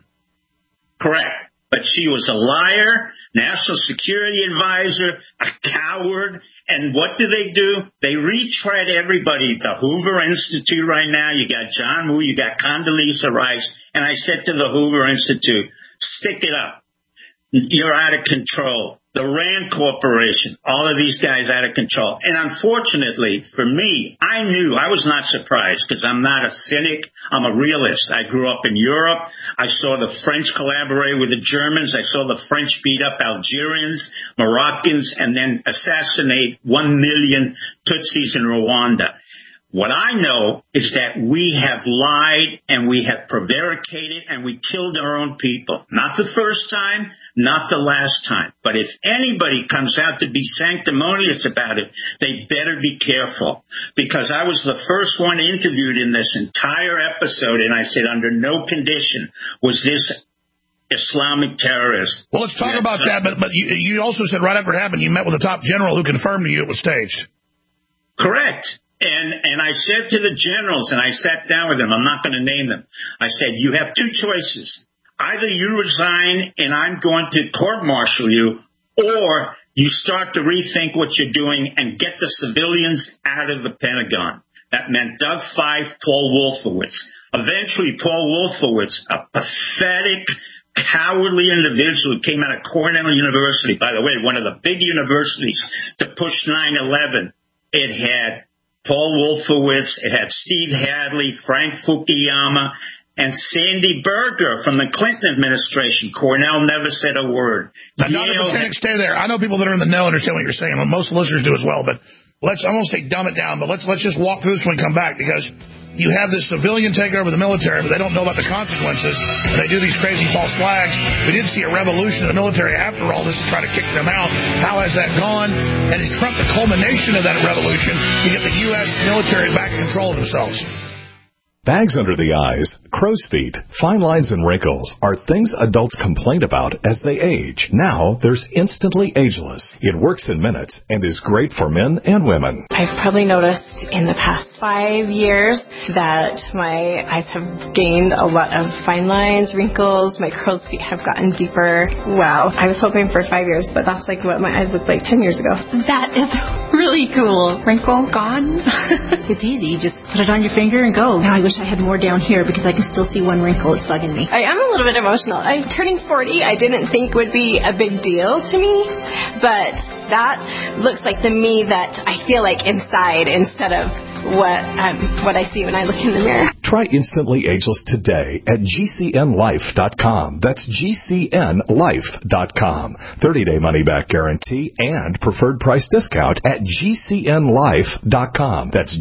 Correct. But she was a liar, national security advisor, a coward, and what do? They retread everybody. The Hoover Institute right now, you got John Woo, you got Condoleezza Rice, and I said to the Hoover Institute, stick it up. You're out of control. The Rand Corporation, all of these guys out of control. And unfortunately for me, I was not surprised because I'm not a cynic. I'm a realist. I grew up in Europe. I saw the French collaborate with the Germans. I saw the French beat up Algerians, Moroccans, and then assassinate 1 million Tutsis in Rwanda. What I know is that we have lied and we have prevaricated and we killed our own people. Not the first time, not the last time. But if anybody comes out to be sanctimonious about it, they better be careful. Because I was the first one interviewed in this entire episode, and I said under no condition was this Islamic terrorist. Well, let's talk about that. But you also said right after it happened, you met with the top general who confirmed to you it was staged. Correct. And I said to the generals, and I sat down with them, I'm not going to name them. I said, you have two choices. Either you resign and I'm going to court-martial you, or you start to rethink what you're doing and get the civilians out of the Pentagon. That meant Doug Feith, Paul Wolfowitz. Eventually, Paul Wolfowitz, a pathetic, cowardly individual who came out of Cornell University, by the way, one of the big universities to push 9/11. It had Paul Wolfowitz, it had Steve Hadley, Frank Fukuyama, and Sandy Berger from the Clinton administration. Cornell never said a word. Now, Dr. Pachenik, stay there. I know people that are in the know understand what you're saying. Most listeners do as well, but I won't say dumb it down, but let's just walk through this when we come back, because you have this civilian takeover of the military, but they don't know about the consequences. They do these crazy false flags. We did see a revolution in the military after all this to try to kick them out. How has that gone? And is Trump the culmination of that revolution to get the U.S. military back in control of themselves? Bags under the eyes, crow's feet, fine lines and wrinkles are things adults complain about as they age. Now there's Instantly Ageless. It works in minutes and is great for men and women. I've probably noticed in the past 5 years that my eyes have gained a lot of fine lines, wrinkles, my crow's feet have gotten deeper. Wow. I was hoping for 5 years, but that's like what my eyes looked like 10 years ago. That is really cool. Wrinkle gone. It's easy. You just put it on your finger and go. Now I wish I had more down here because I can still see one wrinkle. It's bugging me. I am a little bit emotional. I'm turning 40. I didn't think would be a big deal to me, but that looks like the me that I feel like inside instead of what I see when I look in the mirror. Try Instantly Ageless today at GCNLife.com. That's GCNLife.com. 30-day money-back guarantee and preferred price discount at GCNLife.com. That's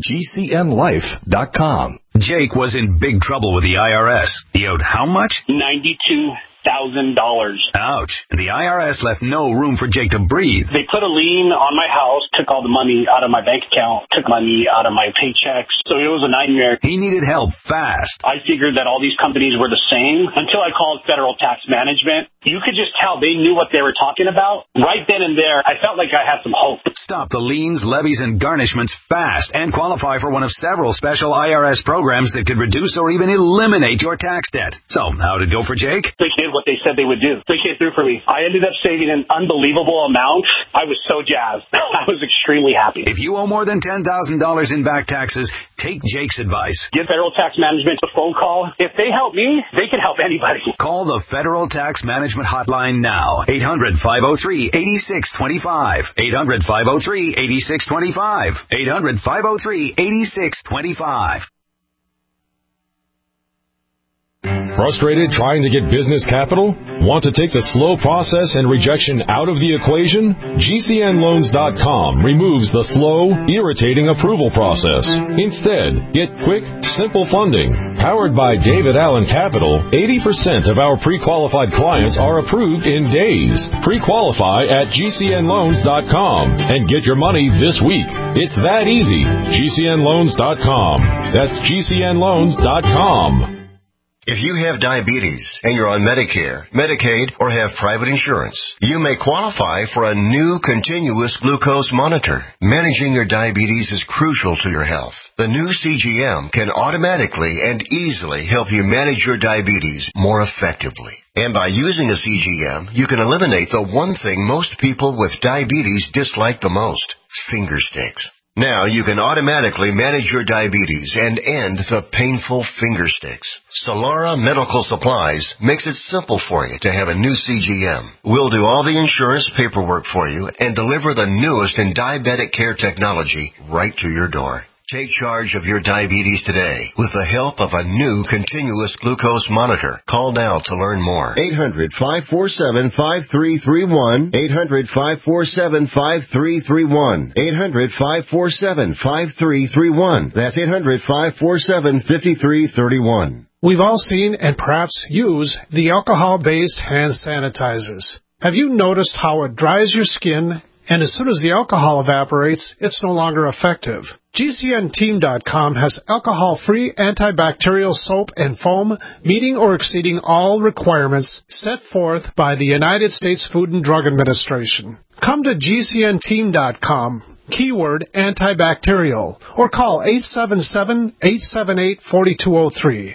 GCNLife.com. Jake was in big trouble with the IRS. He owed how much? $92,000. Ouch. And the IRS left no room for Jake to breathe. They put a lien on my house, took all the money out of my bank account, took money out of my paychecks. So it was a nightmare. He needed help fast. I figured that all these companies were the same until I called Federal Tax Management. You could just tell they knew what they were talking about. Right then and there, I felt like I had some hope. Stop the liens, levies, and garnishments fast and qualify for one of several special IRS programs that could reduce or even eliminate your tax debt. So, how did it go for Jake? They did what they said they would do. They came through for me. I ended up saving an unbelievable amount. I was so jazzed. I was extremely happy. If you owe more than $10,000 in back taxes, take Jake's advice. Give Federal Tax Management a phone call. If they help me, they can help anybody. Call the Federal Tax Management Hotline now. 800-503-8625. 800-503-8625. 800-503-8625. Frustrated trying to get business capital? Want to take the slow process and rejection out of the equation? GCNloans.com removes the slow, irritating approval process. Instead, get quick, simple funding. Powered by David Allen Capital, 80% of our pre-qualified clients are approved in days. Pre-qualify at GCNloans.com and get your money this week. It's that easy. GCNloans.com. That's GCNloans.com. If you have diabetes and you're on Medicare, Medicaid, or have private insurance, you may qualify for a new continuous glucose monitor. Managing your diabetes is crucial to your health. The new CGM can automatically and easily help you manage your diabetes more effectively. And by using a CGM, you can eliminate the one thing most people with diabetes dislike the most: finger sticks. Now you can automatically manage your diabetes and end the painful finger sticks. Solara Medical Supplies makes it simple for you to have a new CGM. We'll do all the insurance paperwork for you and deliver the newest in diabetic care technology right to your door. Take charge of your diabetes today with the help of a new continuous glucose monitor. Call now to learn more. 800-547-5331. 800-547-5331. 800-547-5331. That's 800-547-5331. We've all seen and perhaps use the alcohol-based hand sanitizers. Have you noticed how it dries your skin, and as soon as the alcohol evaporates, it's no longer effective? GCNteam.com has alcohol-free antibacterial soap and foam meeting or exceeding all requirements set forth by the United States Food and Drug Administration. Come to GCNteam.com, keyword antibacterial, or call 877-878-4203.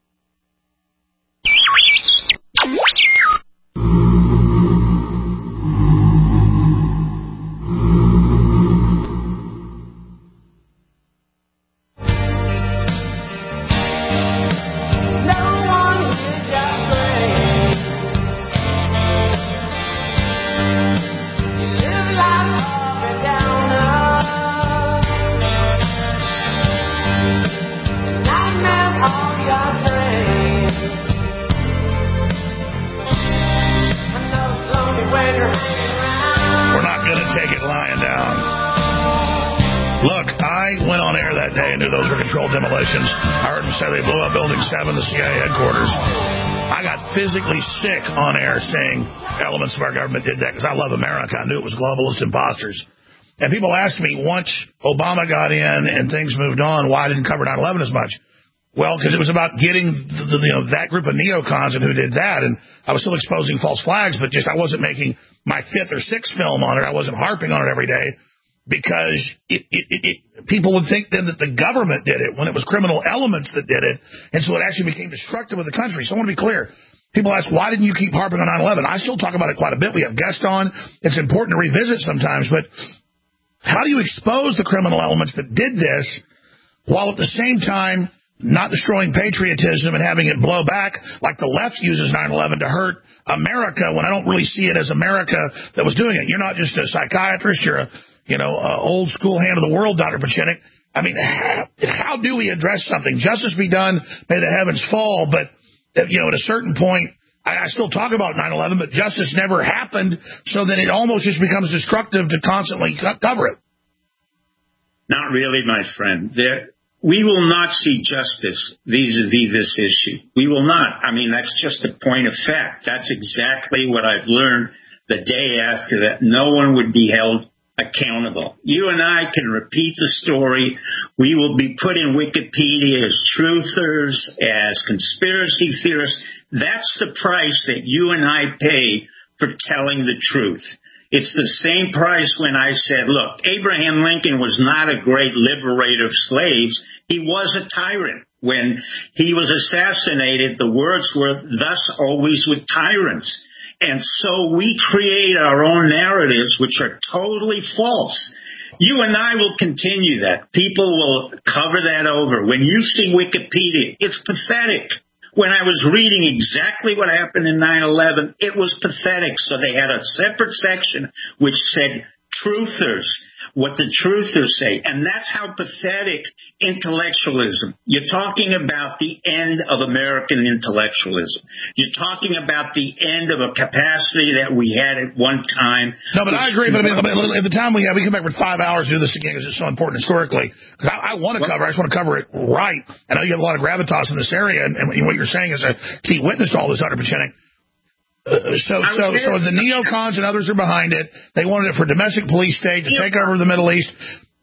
Demolitions. I heard them say they blew up Building 7, the CIA headquarters. I got physically sick on air saying elements of our government did that because I love America. I knew it was globalist imposters. And people asked me, once Obama got in and things moved on, why I didn't cover 9/11 as much? Well, because it was about getting that group of neocons and who did that. And I was still exposing false flags, but just I wasn't making my 5th or 6th film on it. I wasn't harping on it every day. Because people would think then that the government did it when it was criminal elements that did it, and so it actually became destructive of the country. So I want to be clear. People ask, why didn't you keep harping on 9/11? I still talk about it quite a bit. We have guests on. It's important to revisit sometimes, but how do you expose the criminal elements that did this while at the same time not destroying patriotism and having it blow back like the left uses 9/11 to hurt America when I don't really see it as America that was doing it? You're not just a psychiatrist. You're a old school hand of the world, Dr. Pachinik. I mean, how do we address something? Justice be done, may the heavens fall, but, at a certain point, I still talk about 9/11, but justice never happened, so then it almost just becomes destructive to constantly cover it. Not really, my friend. we will not see justice vis-a-vis this issue. We will not. I mean, that's just a point of fact. That's exactly what I've learned the day after that. No one would be held accountable. You and I can repeat the story. We will be put in Wikipedia as truthers, as conspiracy theorists. That's the price that you and I pay for telling the truth. It's the same price when I said, look, Abraham Lincoln was not a great liberator of slaves. He was a tyrant. When he was assassinated, the words were, thus always with tyrants. And so we create our own narratives, which are totally false. You and I will continue that. People will cover that over. When you see Wikipedia, it's pathetic. When I was reading exactly what happened in 9/11, it was pathetic. So they had a separate section which said truthers, what the truthers say. And that's how pathetic intellectualism. You're talking about the end of American intellectualism. You're talking about the end of a capacity that we had at one time. No, but I agree. But I mean, at the time we come back for 5 hours to do this again because it's so important historically. Because I want to cover it. I just want to cover it right. I know you have a lot of gravitas in this area, and what you're saying is a key witness to all this 100%. So the neocons and others are behind it. They wanted it for domestic police state to take over the Middle East.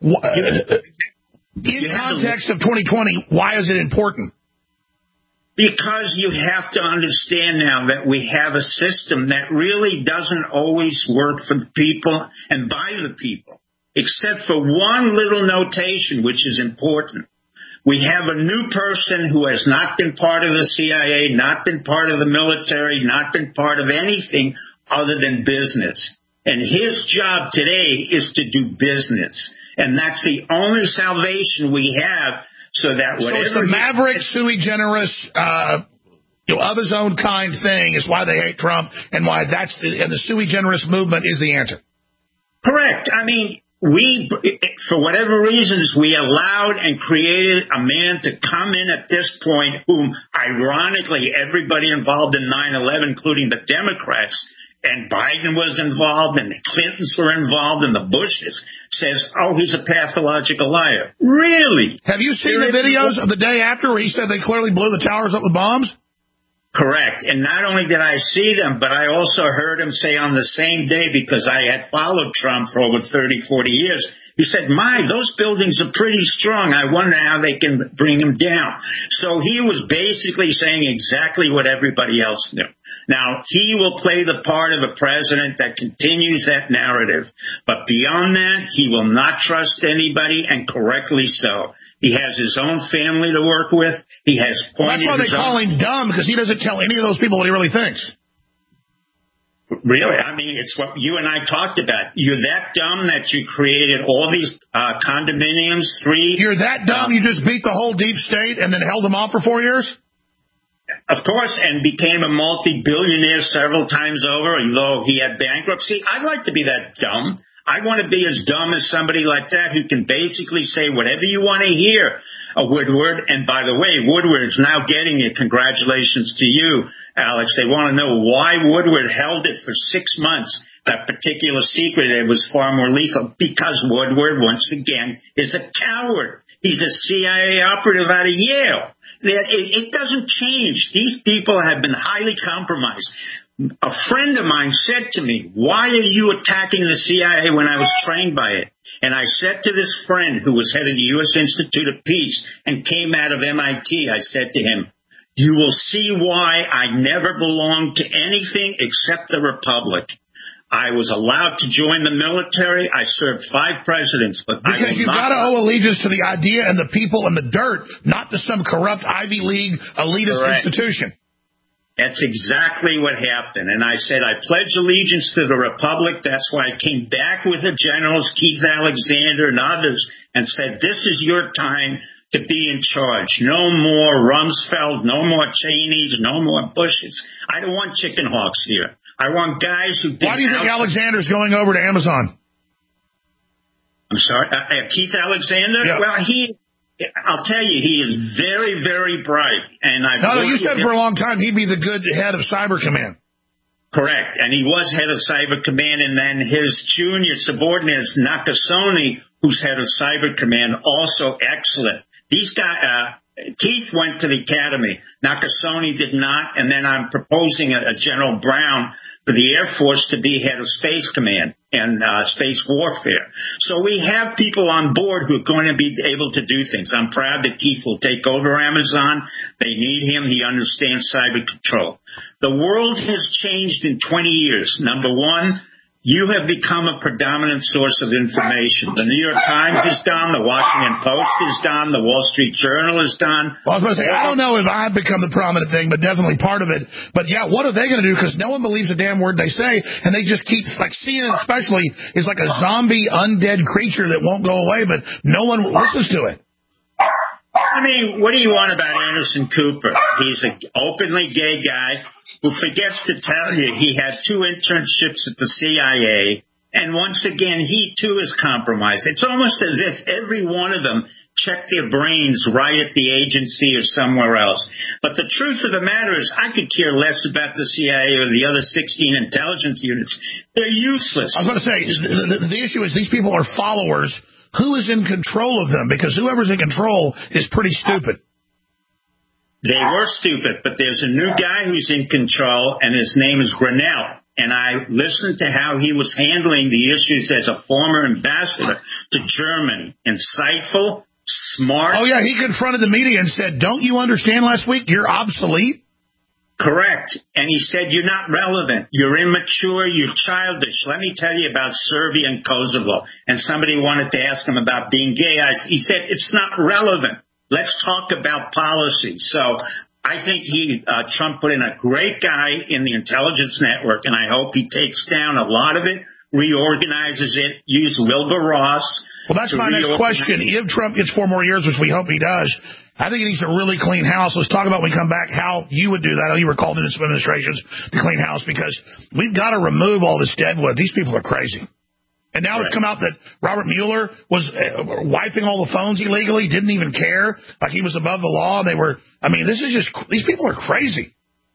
In context of 2020, why is it important? Because you have to understand now that we have a system that really doesn't always work for the people and by the people, except for one little notation, which is important. We have a new person who has not been part of the CIA, not been part of the military, not been part of anything other than business. And his job today is to do business. And that's the only salvation we have so that whatever... So it's the maverick, sui generis, of his own kind thing is why they hate Trump and why and the sui generis movement is the answer. Correct. I mean... We, for whatever reasons, we allowed and created a man to come in at this point whom, ironically, everybody involved in 9/11, including the Democrats, and Biden was involved, and the Clintons were involved, and the Bushes, says, oh, he's a pathological liar. Really? Have you seen the videos of the day after where he said they clearly blew the towers up with bombs? Correct. And not only did I see them, but I also heard him say on the same day, because I had followed Trump for over 30, 40 years, he said, those buildings are pretty strong. I wonder how they can bring them down. So he was basically saying exactly what everybody else knew. Now, he will play the part of a president that continues that narrative. But beyond that, he will not trust anybody, and correctly so. He has his own family to work with. He has pointed. That's why they call him dumb, because he doesn't tell any of those people what he really thinks. Really? I mean, it's what you and I talked about. You're that dumb that you created all these condominiums, You're that dumb you just beat the whole deep state and then held them off for 4 years? Of course, and became a multi-billionaire several times over, although he had bankruptcy. I'd like to be that dumb. I want to be as dumb as somebody like that who can basically say whatever you want to hear, Woodward. And by the way, Woodward is now getting it. Congratulations to you, Alex. They want to know why Woodward held it for 6 months, that particular secret. It was far more lethal because Woodward, once again, is a coward. He's a CIA operative out of Yale. It doesn't change. These people have been highly compromised. A friend of mine said to me, why are you attacking the CIA when I was trained by it? And I said to this friend who was head of the U.S. Institute of Peace and came out of MIT, I said to him, you will see why I never belonged to anything except the Republic. I was allowed to join the military. I served 5 presidents. But because you've got to owe allegiance to the idea and the people and the dirt, not to some corrupt Ivy League elitist institution. That's exactly what happened. And I said, I pledge allegiance to the Republic. That's why I came back with the generals, Keith Alexander and others, and said, this is your time to be in charge. No more Rumsfeld, no more Cheneys, no more Bushes. I don't want chicken hawks here. I want guys who... Why do you think Alexander's going over to Amazon? I'm sorry? Keith Alexander? Yeah. Well, I'll tell you, he is very, very bright. And you said for a long time he'd be the good head of Cyber Command. Correct. And he was head of Cyber Command, and then his junior subordinate is Nakasone, who's head of Cyber Command, also excellent. These guys, Keith went to the academy. Nakasone did not. And then I'm proposing a General Brown for the Air Force to be head of Space Command and space warfare. So we have people on board who are going to be able to do things. I'm proud that Keith will take over Amazon. They need him. He understands cyber control. The world has changed in 20 years. Number one, you have become a predominant source of information. The New York Times is done. The Washington Post is done. The Wall Street Journal is done. Well, I was going to say, I don't know if I've become the prominent thing, but definitely part of it. But, yeah, what are they going to do? Because no one believes a damn word they say, and they just keep, like CNN especially, is like a zombie, undead creature that won't go away, but no one listens to it. I mean, what do you want about Anderson Cooper? He's an openly gay guy who forgets to tell you he had 2 internships at the CIA, and once again, he too is compromised. It's almost as if every one of them checked their brains right at the agency or somewhere else. But the truth of the matter is, I could care less about the CIA or the other 16 intelligence units. They're useless. I was going to say, the issue is these people are followers. Who is in control of them? Because whoever's in control is pretty stupid. They were stupid, but there's a new guy who's in control, and his name is Grinnell. And I listened to how he was handling the issues as a former ambassador to Germany. Insightful, smart. Oh, yeah, he confronted the media and said, don't you understand last week? You're obsolete. Correct. And he said, you're not relevant. You're immature. You're childish. Let me tell you about Serbia and Kosovo. And somebody wanted to ask him about being gay. He said, it's not relevant. Let's talk about policy. So I think Trump put in a great guy in the intelligence network, and I hope he takes down a lot of it, reorganizes it, use Wilbur Ross. Well, that's my next question. If Trump gets 4 more years, which we hope he does, I think he needs to really clean house. Let's talk about when we come back how you would do that. You were called into some administrations to clean house because we've got to remove all this deadwood. These people are crazy. And now it's come out that Robert Mueller was wiping all the phones illegally, didn't even care, like he was above the law. They were, I mean, this is just, these people are crazy.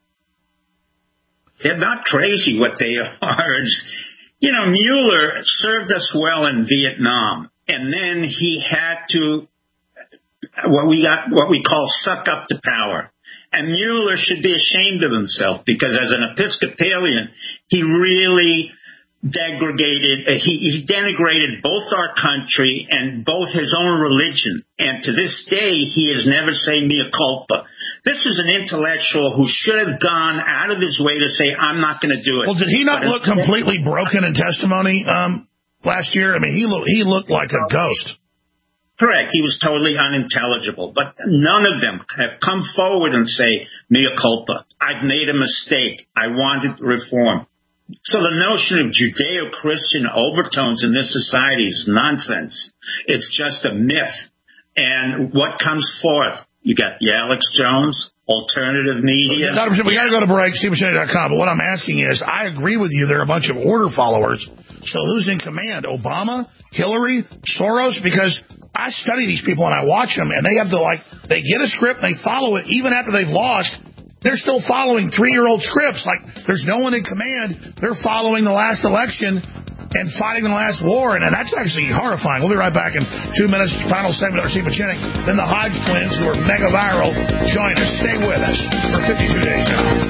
They're not crazy what they are. You know, Mueller served us well in Vietnam, and then he had to what we call suck up to power. And Mueller should be ashamed of himself because as an Episcopalian, he really he denigrated both our country and both his own religion. And to this day, he has never said mea culpa. This is an intellectual who should have gone out of his way to say, I'm not going to do it. Well, did he not look completely broken in testimony last year? I mean, he looked like a ghost. Correct. He was totally unintelligible. But none of them have come forward and say, mea culpa. I've made a mistake. I wanted reform. So the notion of Judeo-Christian overtones in this society is nonsense. It's just a myth. And what comes forth? You got the Alex Jones, alternative media. We got to go to break, SteveMachine.com. But what I'm asking is, I agree with you. They're a bunch of order followers. So who's in command? Obama, Hillary, Soros? Because I study these people and I watch them, and they have to they get a script, and they follow it even after they've lost. They're still following 3-year-old scripts. Like, there's no one in command. They're following the last election and fighting the last war, and that's actually horrifying. We'll be right back in 2 minutes. Final segment of Steve Pieczenik. Then the Hodge twins, who are mega viral, join us. Stay with us for 52 days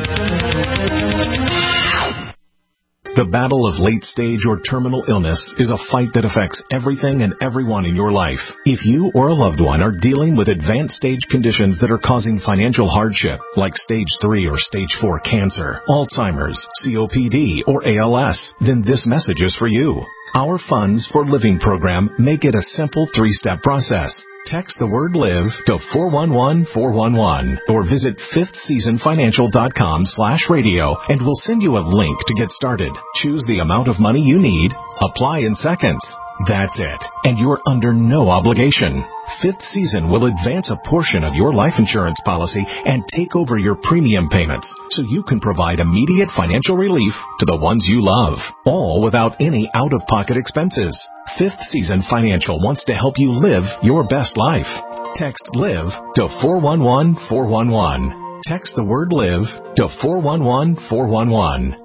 now. The battle of late-stage or terminal illness is a fight that affects everything and everyone in your life. If you or a loved one are dealing with advanced stage conditions that are causing financial hardship, like stage 3 or stage 4 cancer, Alzheimer's, COPD, or ALS, then this message is for you. Our Funds for Living program make it a simple 3-step process. Text the word LIVE to 411-411 or visit fifthseasonfinancial.com/radio and we'll send you a link to get started. Choose the amount of money you need. Apply in seconds. That's it. And you're under no obligation. Fifth Season will advance a portion of your life insurance policy and take over your premium payments so you can provide immediate financial relief to the ones you love, all without any out-of-pocket expenses. Fifth Season Financial wants to help you live your best life. Text LIVE to 411-411. Text the word LIVE to 411-411.